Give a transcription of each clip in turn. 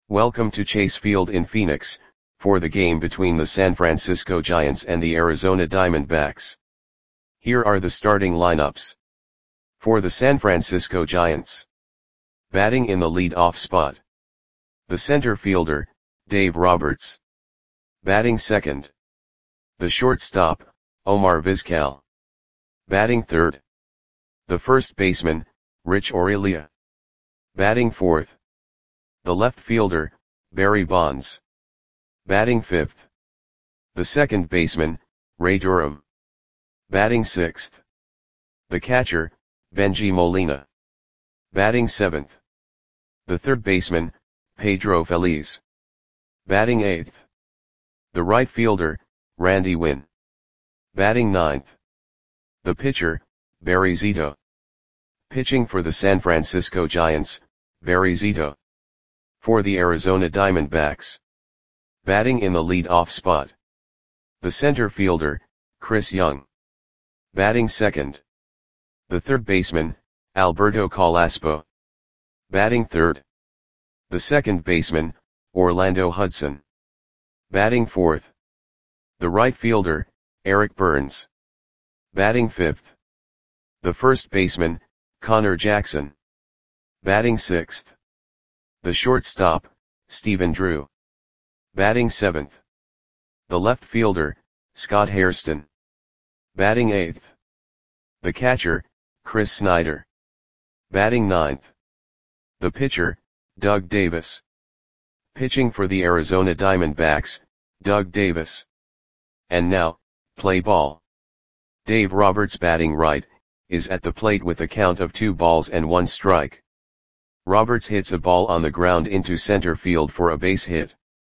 Welcome to Chase Field in Phoenix, for the game between the San Francisco Giants and the Arizona Diamondbacks. Here are the starting lineups. For the San Francisco Giants. Batting in the lead-off spot. The center fielder, Dave Roberts. Batting second. The shortstop, Omar Vizquel. Batting third. The first baseman, Rich Aurilia. Batting fourth. The left fielder, Barry Bonds. Batting fifth. The second baseman, Ray Durham. Batting sixth. The catcher, Bengie Molina. Batting seventh. The third baseman, Pedro Feliz. Batting eighth. The right fielder, Randy Winn. Batting ninth. The pitcher, Barry Zito. Pitching for the San Francisco Giants, Barry Zito. For the Arizona Diamondbacks. Batting in the lead-off spot. The center fielder, Chris Young. Batting second. The third baseman, Alberto Carrasco. Batting third. The second baseman, Orlando Hudson. Batting fourth. The right fielder, Eric Burns. Batting fifth. The first baseman, Connor Jackson. Batting sixth. The shortstop, Stephen Drew. Batting seventh. The left fielder, Scott Hairston. Batting eighth. The catcher, Chris Snyder. Batting ninth. The pitcher, Doug Davis. Pitching for the Arizona Diamondbacks, Doug Davis. And now, play ball. Dave Roberts batting right, is at the plate with a count of 2 balls and 1 strike. Roberts hits a ball on the ground into center field for a base hit.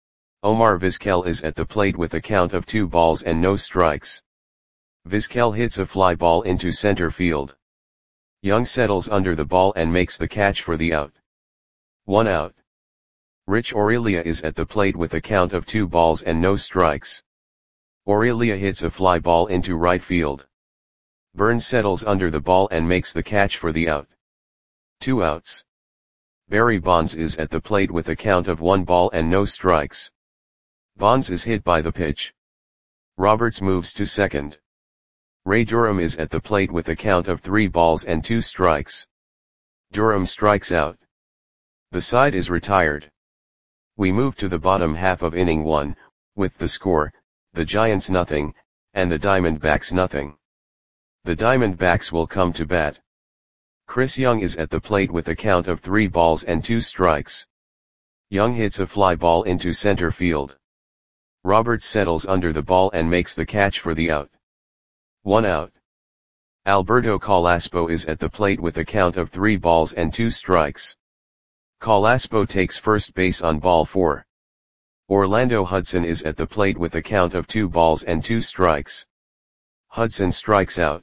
Omar Vizquel is at the plate with a count of 2 balls and no strikes. Vizquel hits a fly ball into center field. Young settles under the ball and makes the catch for the out. 1 out. Rich Aurilia is at the plate with a count of 2 balls and no strikes. Aurilia hits a fly ball into right field. Burns settles under the ball and makes the catch for the out. 2 outs. Barry Bonds is at the plate with a count of 1 ball and no strikes. Bonds is hit by the pitch. Roberts moves to second. Ray Durham is at the plate with a count of 3 balls and 2 strikes. Durham strikes out. The side is retired. We move to the bottom half of inning 1, with the score, the Giants nothing, and the Diamondbacks nothing. The Diamondbacks will come to bat. Chris Young is at the plate with a count of 3 balls and 2 strikes. Young hits a fly ball into center field. Roberts settles under the ball and makes the catch for the out. 1 out. Alberto Carrasco is at the plate with a count of 3 balls and 2 strikes. Carrasco takes first base on ball 4. Orlando Hudson is at the plate with a count of 2 balls and 2 strikes. Hudson strikes out.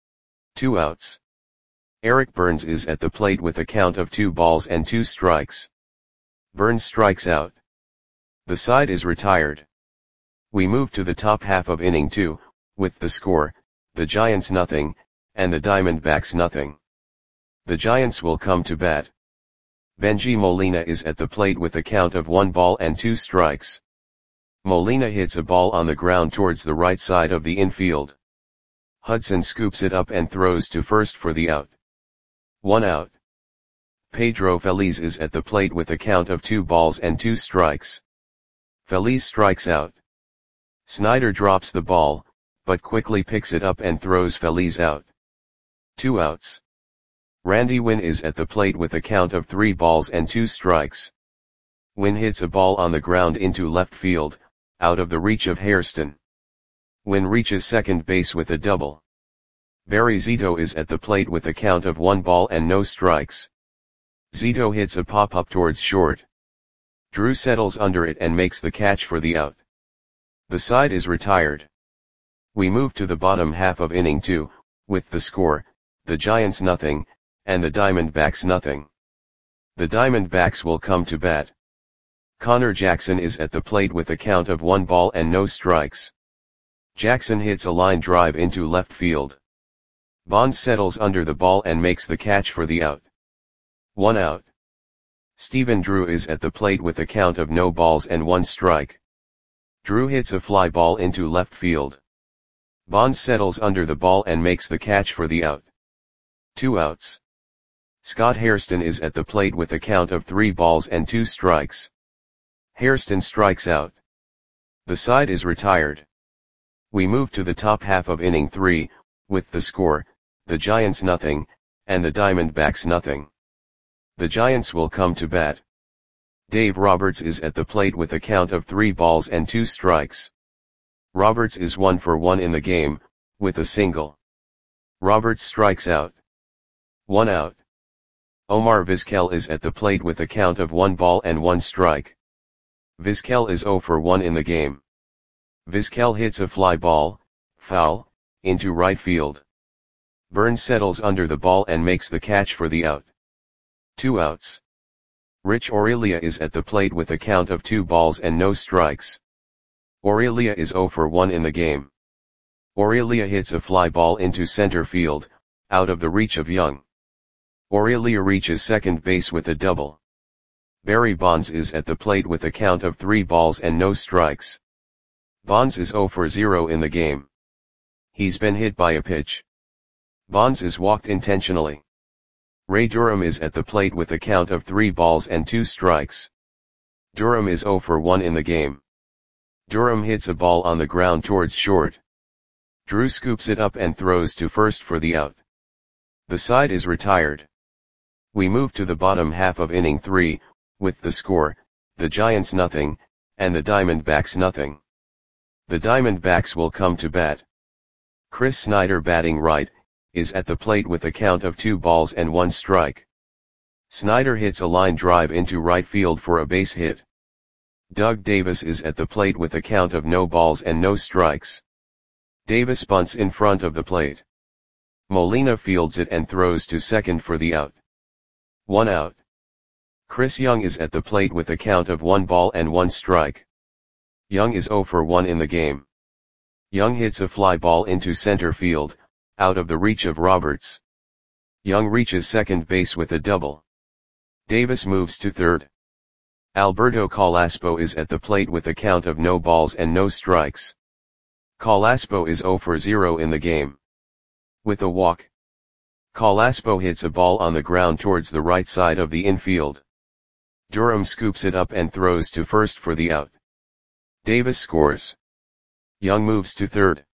2 outs. Eric Burns is at the plate with a count of 2 balls and 2 strikes. Burns strikes out. The side is retired. We move to the top half of inning 2, with the score, the Giants nothing, and the Diamondbacks nothing. The Giants will come to bat. Bengie Molina is at the plate with a count of 1 ball and 2 strikes. Molina hits a ball on the ground towards the right side of the infield. Hudson scoops it up and throws to first for the out. 1 out. Pedro Feliz is at the plate with a count of 2 balls and 2 strikes. Feliz strikes out. Snyder drops the ball, but quickly picks it up and throws Feliz out. 2 outs. Randy Winn is at the plate with a count of 3 balls and 2 strikes. Winn hits a ball on the ground into left field, out of the reach of Hairston. Winn reaches second base with a double. Barry Zito is at the plate with a count of 1 ball and no strikes. Zito hits a pop-up towards short. Drew settles under it and makes the catch for the out. The side is retired. We move to the bottom half of inning 2, with the score, the Giants nothing, and the Diamondbacks nothing. The Diamondbacks will come to bat. Connor Jackson is at the plate with a count of 1 ball and no strikes. Jackson hits a line drive into left field. Bonds settles under the ball and makes the catch for the out. 1 out. Stephen Drew is at the plate with a count of no balls and 1 strike. Drew hits a fly ball into left field. Bonds settles under the ball and makes the catch for the out. 2 outs. Scott Hairston is at the plate with a count of 3 balls and 2 strikes. Hairston strikes out. The side is retired. We move to the top half of inning 3, with the score, the Giants nothing, and the Diamondbacks nothing. The Giants will come to bat. Dave Roberts is at the plate with a count of 3 balls and 2 strikes. Roberts is 1 for 1 in the game, with a single. Roberts strikes out. 1 out. Omar Vizquel is at the plate with a count of 1 ball and 1 strike. Vizquel is 0 for 1 in the game. Vizquel hits a fly ball, foul, into right field. Burns settles under the ball and makes the catch for the out. 2 outs. Rich Aurelia is at the plate with a count of 2 balls and no strikes. Aurelia is 0 for 1 in the game. Aurelia hits a fly ball into center field, out of the reach of Young. Aurelia reaches second base with a double. Barry Bonds is at the plate with a count of 3 balls and no strikes. Bonds is 0 for 0 in the game. He's been hit by a pitch. Bonds is walked intentionally. Ray Durham is at the plate with a count of 3 balls and 2 strikes. Durham is 0 for 1 in the game. Durham hits a ball on the ground towards short. Drew scoops it up and throws to first for the out. The side is retired. We move to the bottom half of inning 3, with the score, the Giants nothing, and the Diamondbacks nothing. The Diamondbacks will come to bat. Chris Snyder, batting right, is at the plate with a count of 2 balls and 1 strike. Snyder hits a line drive into right field for a base hit. Doug Davis is at the plate with a count of no balls and no strikes. Davis bunts in front of the plate. Molina fields it and throws to second for the out. 1 out. Chris Young is at the plate with a count of 1 ball and 1 strike. Young is 0 for 1 in the game. Young hits a fly ball into center field, out of the reach of Roberts. Young reaches second base with a double. Davis moves to third. Alberto Calaspo is at the plate with a count of no balls and no strikes. Calaspo is 0 for 0 in the game. With a walk, Calaspo hits a ball on the ground towards the right side of the infield. Durham scoops it up and throws to first for the out. Davis scores. Young moves to third.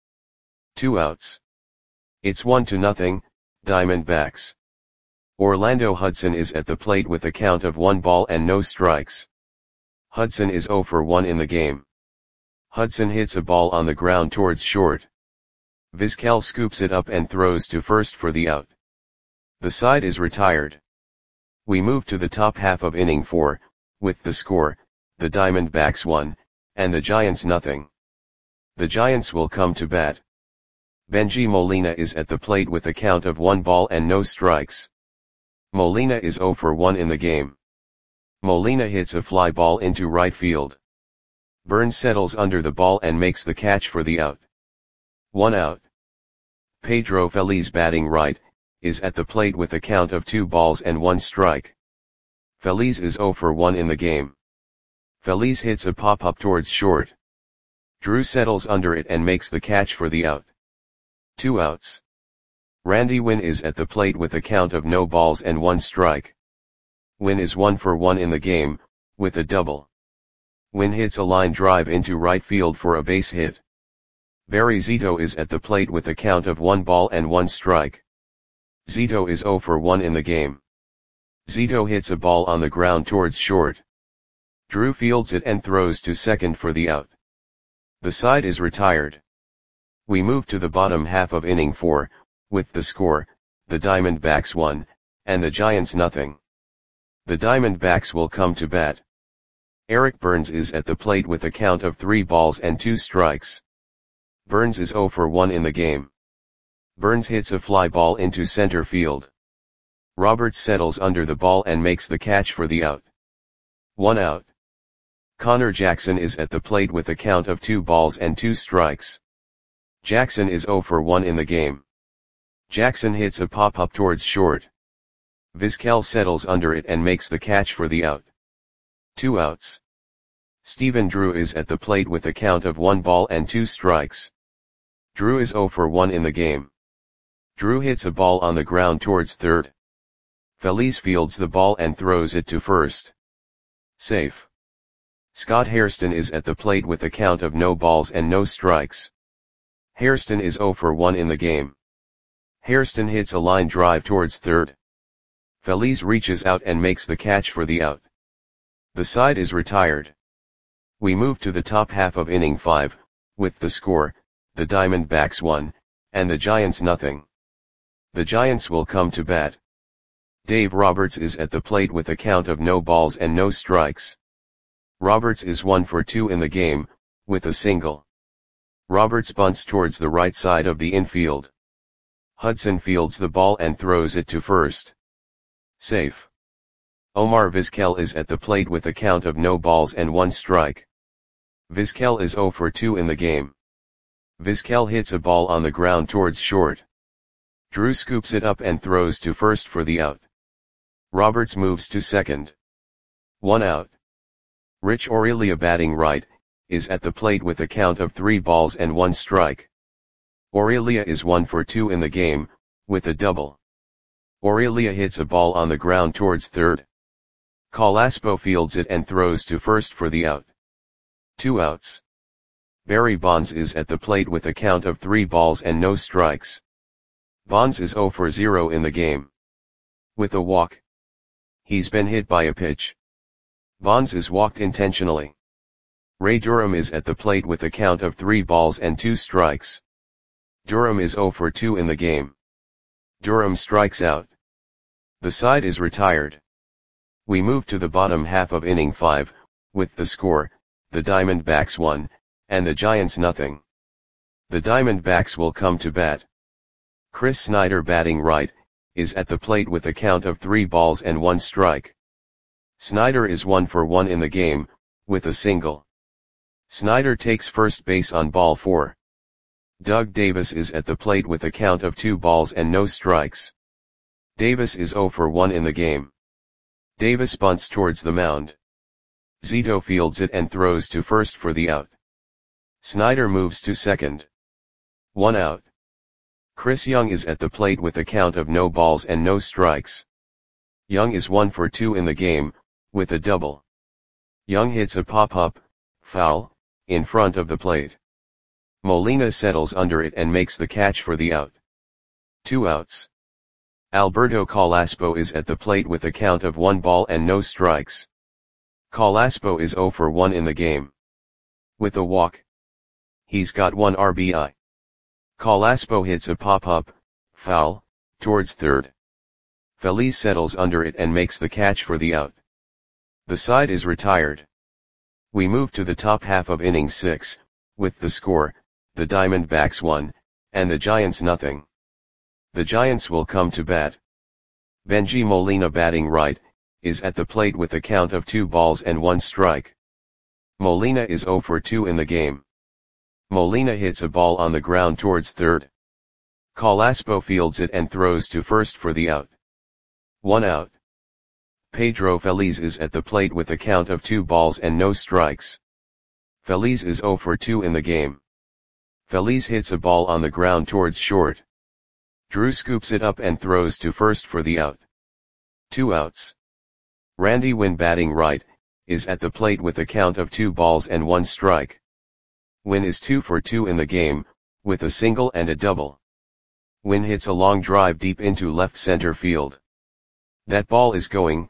2 outs. It's 1-0, Diamondbacks. Orlando Hudson is at the plate with a count of 1 ball and no strikes. Hudson is 0 for 1 in the game. Hudson hits a ball on the ground towards short. Vizquel scoops it up and throws to first for the out. The side is retired. We move to the top half of inning 4, with the score, the Diamondbacks 1, and the Giants nothing. The Giants will come to bat. Benji Molina is at the plate with a count of 1 ball and no strikes. Molina is 0 for 1 in the game. Molina hits a fly ball into right field. Burns settles under the ball and makes the catch for the out. 1 out. Pedro Feliz, batting right, is at the plate with a count of 2 balls and 1 strike. Feliz is 0 for 1 in the game. Feliz hits a pop-up towards short. Drew settles under it and makes the catch for the out. 2 outs. Randy Winn is at the plate with a count of no balls and 1 strike. Winn is 1 for 1 in the game, with a double. Winn hits a line drive into right field for a base hit. Barry Zito is at the plate with a count of 1 ball and 1 strike. Zito is 0 for 1 in the game. Zito hits a ball on the ground towards short. Drew fields it and throws to second for the out. The side is retired. We move to the bottom half of inning 4, with the score, the Diamondbacks 1, and the Giants nothing. The Diamondbacks will come to bat. Eric Burns is at the plate with a count of 3 balls and 2 strikes. Burns is 0 for 1 in the game. Burns hits a fly ball into center field. Roberts settles under the ball and makes the catch for the out. 1 out. Connor Jackson is at the plate with a count of 2 balls and 2 strikes. Jackson is 0 for 1 in the game. Jackson hits a pop-up towards short. Vizquel settles under it and makes the catch for the out. 2 outs. Stephen Drew is at the plate with a count of 1 ball and 2 strikes. Drew is 0 for 1 in the game. Drew hits a ball on the ground towards third. Feliz fields the ball and throws it to first. Safe. Scott Hairston is at the plate with a count of no balls and no strikes. Hairston is 0 for 1 in the game. Hairston hits a line drive towards third. Feliz reaches out and makes the catch for the out. The side is retired. We move to the top half of inning 5, with the score, the Diamondbacks 1, and the Giants nothing. The Giants will come to bat. Dave Roberts is at the plate with a count of no balls and no strikes. Roberts is 1 for 2 in the game, with a single. Roberts bunts towards the right side of the infield. Hudson fields the ball and throws it to first. Safe. Omar Vizquel is at the plate with a count of no balls and 1 strike. Vizquel is 0 for 2 in the game. Vizquel hits a ball on the ground towards short. Drew scoops it up and throws to first for the out. Roberts moves to second. 1 out. Rich Aurelia batting right, is at the plate with a count of 3 balls and 1 strike. Aurelia is 1 for 2 in the game, with a double. Aurelia hits a ball on the ground towards third. Calaspo fields it and throws to first for the out. 2 outs. Barry Bonds is at the plate with a count of 3 balls and no strikes. Bonds is 0 for 0 in the game. With a walk. He's been hit by a pitch. Bonds is walked intentionally. Ray Durham is at the plate with a count of 3 balls and 2 strikes. Durham is 0 for 2 in the game. Durham strikes out. The side is retired. We move to the bottom half of inning 5, with the score, the Diamondbacks 1, and the Giants nothing. The Diamondbacks will come to bat. Chris Snyder batting right, is at the plate with a count of 3 balls and 1 strike. Snyder is 1 for 1 in the game, with a single. Snyder takes first base on ball 4. Doug Davis is at the plate with a count of 2 balls and no strikes. Davis is 0 for 1 in the game. Davis bunts towards the mound. Zito fields it and throws to first for the out. Snyder moves to second. 1 out. Chris Young is at the plate with a count of no balls and no strikes. Young is 1 for 2 in the game, with a double. Young hits a pop-up, foul, in front of the plate. Molina settles under it and makes the catch for the out. 2 outs. Alberto Calaspo is at the plate with a count of 1 ball and no strikes. Calaspo is 0 for 1 in the game. With a walk. He's got 1 RBI. Calaspo hits a pop-up, foul, towards third. Feliz settles under it and makes the catch for the out. The side is retired. We move to the top half of inning 6, with the score, the Diamondbacks 1, and the Giants nothing. The Giants will come to bat. Benji Molina batting right, is at the plate with a count of 2 balls and 1 strike. Molina is 0 for 2 in the game. Molina hits a ball on the ground towards third. Calaspo fields it and throws to first for the out. 1 out. Pedro Feliz is at the plate with a count of 2 balls and no strikes. Feliz is 0 for 2 in the game. Feliz hits a ball on the ground towards short. Drew scoops it up and throws to first for the out. 2 outs. Randy Winn batting right, is at the plate with a count of 2 balls and 1 strike. Winn is 2 for 2 in the game, with a single and a double. Winn hits a long drive deep into left center field. That ball is going,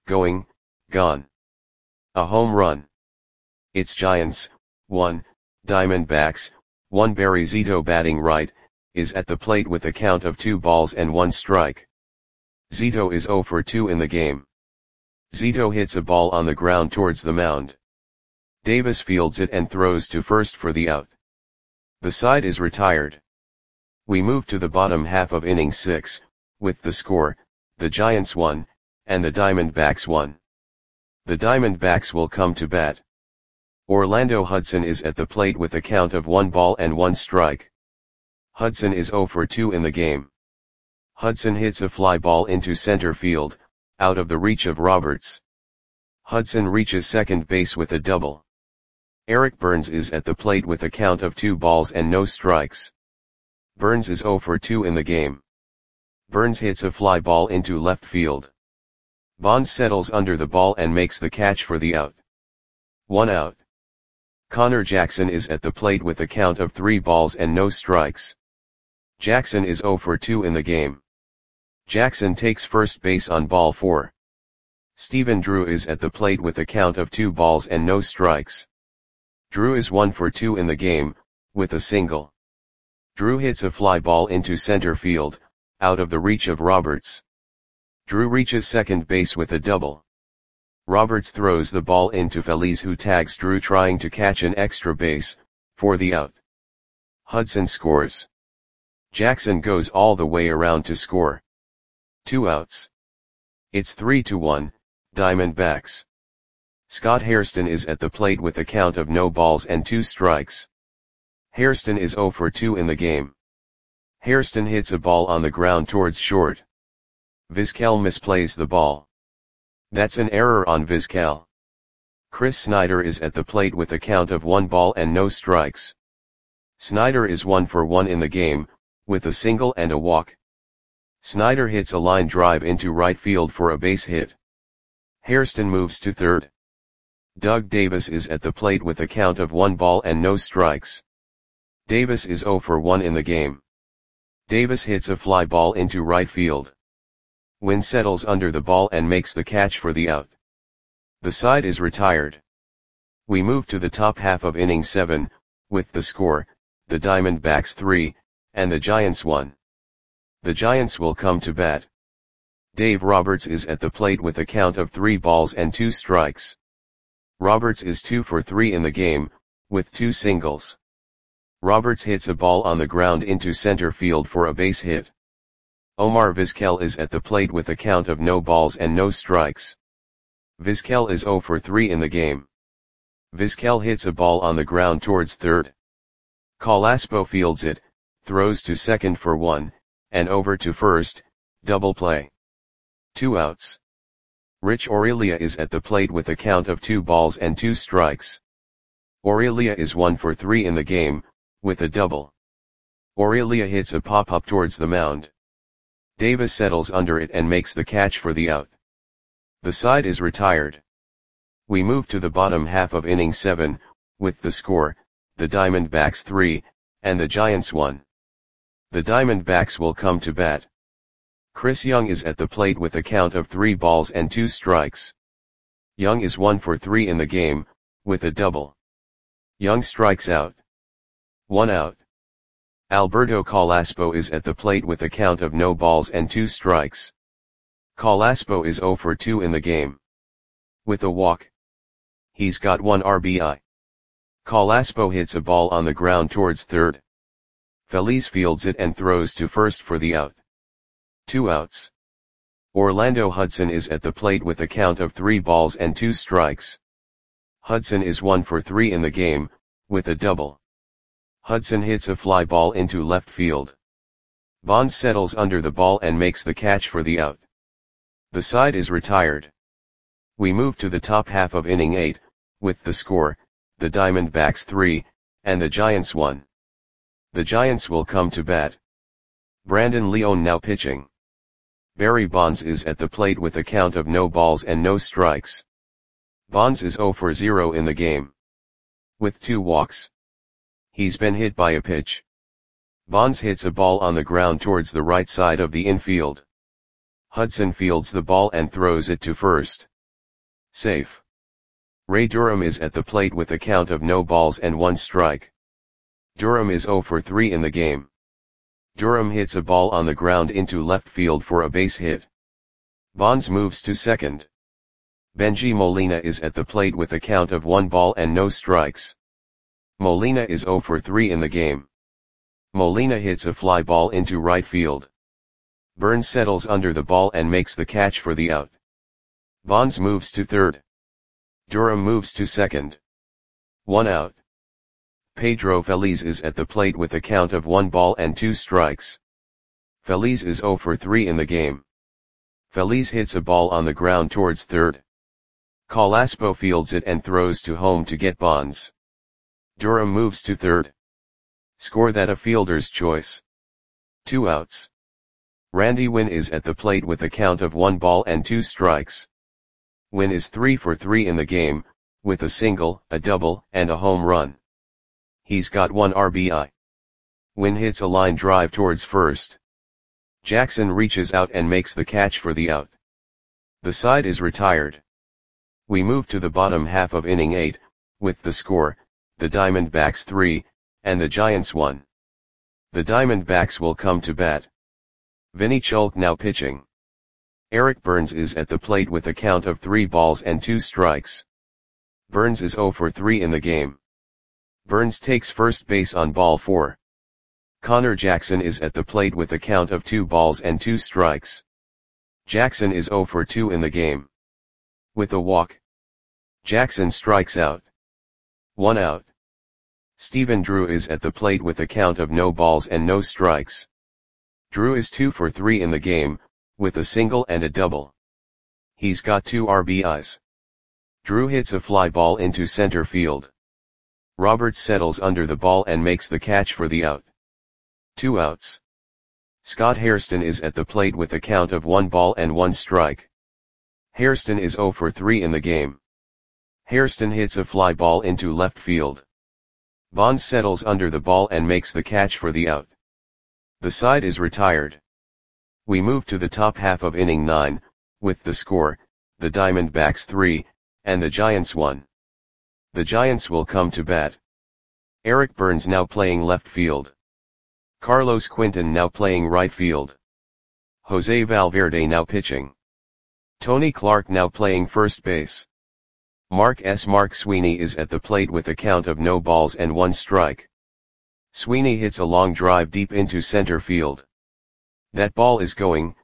gone. A home run. It's Giants, 1, Diamondbacks, 1. Barry Zito batting right, is at the plate with a count of 2 balls and 1 strike. Zito is 0 for 2 in the game. Zito hits a ball on the ground towards the mound. Davis fields it and throws to first for the out. The side is retired. We move to the bottom half of inning 6, with the score, the Giants 1, and the Diamondbacks 1. The Diamondbacks will come to bat. Orlando Hudson is at the plate with a count of 1 ball and 1 strike. Hudson is 0 for 2 in the game. Hudson hits a fly ball into center field, out of the reach of Roberts. Hudson reaches second base with a double. Eric Burns is at the plate with a count of 2 balls and no strikes. Burns is 0 for 2 in the game. Burns hits a fly ball into left field. Bonds settles under the ball and makes the catch for the out. 1 out. Connor Jackson is at the plate with a count of 3 balls and no strikes. Jackson is 0 for 2 in the game. Jackson takes first base on ball 4. Stephen Drew is at the plate with a count of 2 balls and no strikes. Drew is 1 for 2 in the game, with a single. Drew hits a fly ball into center field, out of the reach of Roberts. Drew reaches second base with a double. Roberts throws the ball into Feliz, who tags Drew trying to catch an extra base, for the out. Hudson scores. Jackson goes all the way around to score. 2 outs. It's 3-1, Diamondbacks. Scott Hairston is at the plate with a count of no balls and 2 strikes. Hairston is 0 for 2 in the game. Hairston hits a ball on the ground towards short. Vizquel misplays the ball. That's an error on Vizquel. Chris Snyder is at the plate with a count of 1 ball and no strikes. Snyder is 1 for 1 in the game, with a single and a walk. Snyder hits a line drive into right field for a base hit. Hairston moves to third. Doug Davis is at the plate with a count of 1 ball and no strikes. Davis is 0 for 1 in the game. Davis hits a fly ball into right field. Wynn settles under the ball and makes the catch for the out. The side is retired. We move to the top half of inning 7, with the score, the Diamondbacks 3, and the Giants 1. The Giants will come to bat. Dave Roberts is at the plate with a count of 3 balls and 2 strikes. Roberts is 2 for 3 in the game, with 2 singles. Roberts hits a ball on the ground into center field for a base hit. Omar Vizquel is at the plate with a count of no balls and no strikes. Vizquel is 0 for 3 in the game. Vizquel hits a ball on the ground towards third. Calaspo fields it, throws to second for 1, and over to first, double play. 2 outs. Rich Aurelia is at the plate with a count of 2 balls and 2 strikes. Aurelia is 1 for 3 in the game, with a double. Aurelia hits a pop-up towards the mound. Davis settles under it and makes the catch for the out. The side is retired. We move to the bottom half of inning 7, with the score, the Diamondbacks 3, and the Giants 1. The Diamondbacks will come to bat. Chris Young is at the plate with a count of 3 balls and 2 strikes. Young is 1 for 3 in the game, with a double. Young strikes out. 1 out. Alberto Calaspo is at the plate with a count of no balls and 2 strikes. Calaspo is 0 for 2 in the game. With a walk. He's got 1 RBI. Calaspo hits a ball on the ground towards third. Feliz fields it and throws to first for the out. 2 outs. Orlando Hudson is at the plate with a count of 3 balls and 2 strikes. Hudson is 1 for 3 in the game, with a double. Hudson hits a fly ball into left field. Bonds settles under the ball and makes the catch for the out. The side is retired. We move to the top half of inning 8, with the score, the Diamondbacks 3, and the Giants 1. The Giants will come to bat. Brandon Leone now pitching. Barry Bonds is at the plate with a count of no balls and no strikes. Bonds is 0 for 0 in the game. With 2 walks. He's been hit by a pitch. Bonds hits a ball on the ground towards the right side of the infield. Hudson fields the ball and throws it to first. Safe. Ray Durham is at the plate with a count of no balls and 1 strike. Durham is 0 for 3 in the game. Durham hits a ball on the ground into left field for a base hit. Bonds moves to second. Benji Molina is at the plate with a count of 1 ball and no strikes. Molina is 0 for 3 in the game. Molina hits a fly ball into right field. Burns settles under the ball and makes the catch for the out. Bonds moves to third. Durham moves to second. 1 out. Pedro Feliz is at the plate with a count of 1 ball and 2 strikes. Feliz is 0 for 3 in the game. Feliz hits a ball on the ground towards third. Calaspo fields it and throws to home to get Bonds. Durham moves to third. Score that a fielder's choice. 2 outs. Randy Winn is at the plate with a count of 1 ball and 2 strikes. Winn is 3 for 3 in the game, with a single, a double, and a home run. He's got 1 RBI. Winn hits a line drive towards first. Jackson reaches out and makes the catch for the out. The side is retired. We move to the bottom half of inning 8, with the score, the Diamondbacks 3, and the Giants 1. The Diamondbacks will come to bat. Vinny Chulk now pitching. Eric Burns is at the plate with a count of 3 balls and 2 strikes. Burns is 0 for 3 in the game. Burns takes first base on ball 4. Connor Jackson is at the plate with a count of 2 balls and 2 strikes. Jackson is 0 for 2 in the game. With a walk, Jackson strikes out. 1 out. Stephen Drew is at the plate with a count of no balls and no strikes. Drew is 2 for 3 in the game, with a single and a double. He's got 2 RBIs. Drew hits a fly ball into center field. Roberts settles under the ball and makes the catch for the out. 2 outs. Scott Hairston is at the plate with a count of 1 ball and 1 strike. Hairston is 0 for 3 in the game. Hairston hits a fly ball into left field. Bonds settles under the ball and makes the catch for the out. The side is retired. We move to the top half of inning 9, with the score, the Diamondbacks 3, and the Giants 1. The Giants will come to bat. Eric Burns now playing left field. Carlos Quinton now playing right field. Jose Valverde now pitching. Tony Clark now playing first base. Mark Sweeney is at the plate with a count of no balls and 1 strike. Sweeney hits a long drive deep into center field. That ball is gone.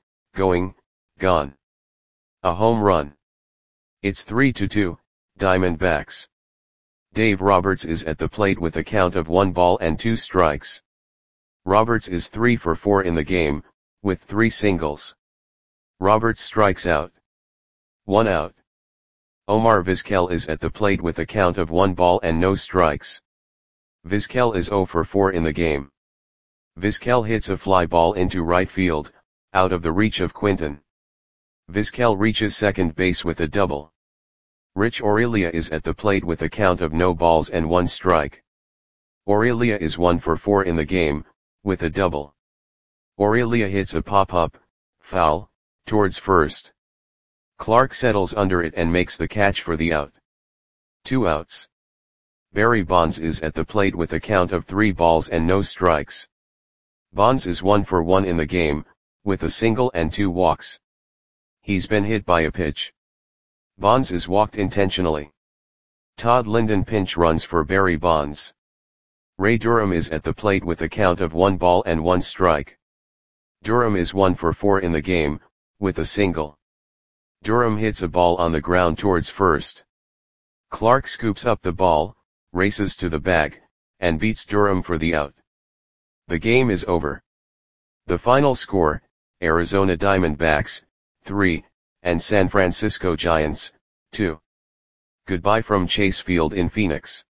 A home run. It's 3-2, Diamondbacks. Dave Roberts is at the plate with a count of 1 ball and 2 strikes. Roberts is 3 for 4 in the game, with 3 singles. Roberts strikes out. 1 out. Omar Vizquel is at the plate with a count of 1 ball and no strikes. Vizquel is 0 for 4 in the game. Vizquel hits a fly ball into right field, out of the reach of Quinton. Vizquel reaches second base with a double. Rich Aurelia is at the plate with a count of no balls and 1 strike. Aurelia is 1 for 4 in the game, with a double. Aurelia hits a pop-up, foul, towards first. Clark settles under it and makes the catch for the out. 2 outs. Barry Bonds is at the plate with a count of 3 balls and no strikes. Bonds is 1 for 1 in the game, with a single and 2 walks. He's been hit by a pitch. Bonds is walked intentionally. Todd Linden pinch runs for Barry Bonds. Ray Durham is at the plate with a count of 1 ball and 1 strike. Durham is 1 for 4 in the game, with a single. Durham hits a ball on the ground towards first. Clark scoops up the ball, races to the bag, and beats Durham for the out. The game is over. The final score, Arizona Diamondbacks, 3, and San Francisco Giants, 2. Goodbye from Chase Field in Phoenix.